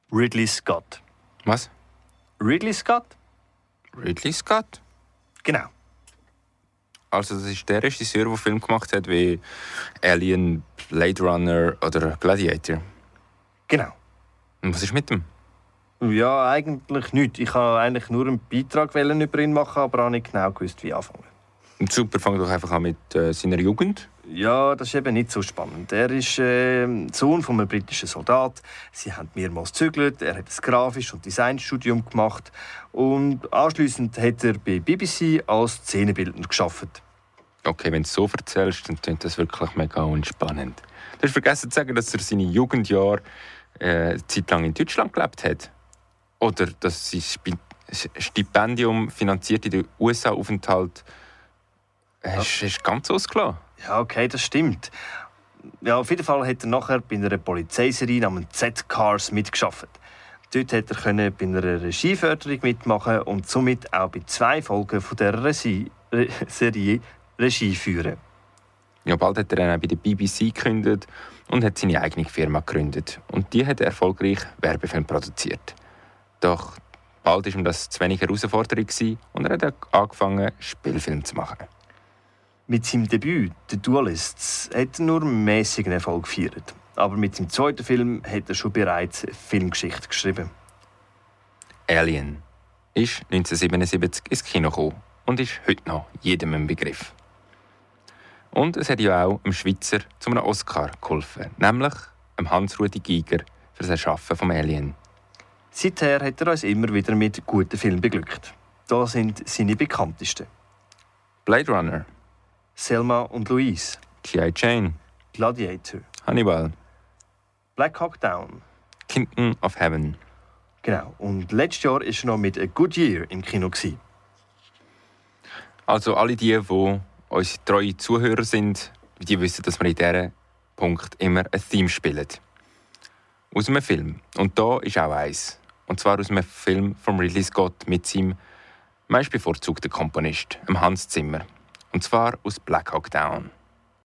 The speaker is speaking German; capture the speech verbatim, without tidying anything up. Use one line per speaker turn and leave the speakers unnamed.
Ridley Scott.
Was?
Ridley Scott?
Ridley Scott?
Genau.
Also das ist der Regisseur, der Filme gemacht hat wie Alien, Blade Runner oder Gladiator.
Genau.
Und was ist mit dem?
Ja, eigentlich nichts. Ich wollte eigentlich nur einen Beitrag über ihn machen, aber auch nicht genau gewusst, wie anfangen.
Und super, fang doch einfach an mit äh, seiner Jugend.
Ja, das ist eben nicht so spannend. Er ist äh, Sohn von einem britischen Soldat. Sie haben mehrmals gezügelt. Er hat ein Grafisch- und Designstudium gemacht. Und anschliessend hat er bei B B C als Szenenbildner gearbeitet.
Okay, wenn du es so erzählst, dann klingt das wirklich mega unspannend. Du hast vergessen zu sagen, dass er seine Jugendjahre äh, eine Zeit lang in Deutschland gelebt hat. Oder dass sein Stipendium finanziert in den U S A-Aufenthalt hast, hast du ganz ausgelassen.
Ja, okay, das stimmt. Ja, auf jeden Fall hat er nachher bei einer Polizeiserie namens Z-Cars mitgearbeitet. Dort konnte er können bei einer Regieförderung mitmachen und somit auch bei zwei Folgen von der Regie, Re Serie Regie führen.
Ja, bald hat er dann auch bei der B B C gekündigt und hat seine eigene Firma gegründet. Und die hat erfolgreich Werbefilme produziert. Doch bald war ihm das zu wenig Herausforderung und er hat angefangen, Spielfilme zu machen.
Mit seinem Debüt «The Duelists» hat er nur mäßigen Erfolg gefeiert. Aber mit seinem zweiten Film hat er schon bereits eine Filmgeschichte geschrieben.
Alien ist neunzehnhundertsiebenundsiebzig ins Kino gekommen und ist heute noch jedem ein Begriff. Und es hat ja auch einem Schweizer zu einem Oscar geholfen, nämlich dem Hans-Rudi Giger für das Erschaffen vom Alien.
Seither hat er uns immer wieder mit guten Filmen beglückt. Da sind seine bekanntesten:
Blade Runner,
Selma und Louise,
G I. Jane,
Gladiator,
Hannibal,
Black Hawk Down.
Kingdom of Heaven.
Genau. Und letztes Jahr war er noch mit «A Good Year» im Kino.
Also alle die, die unsere treue Zuhörer sind, die wissen, dass wir in diesem Punkt immer ein Theme spielen. Aus einem Film. Und da ist auch eins. Und zwar aus einem Film von Ridley Scott mit seinem meist bevorzugten Komponist, Hans Zimmer. Und zwar aus Black Hawk Down.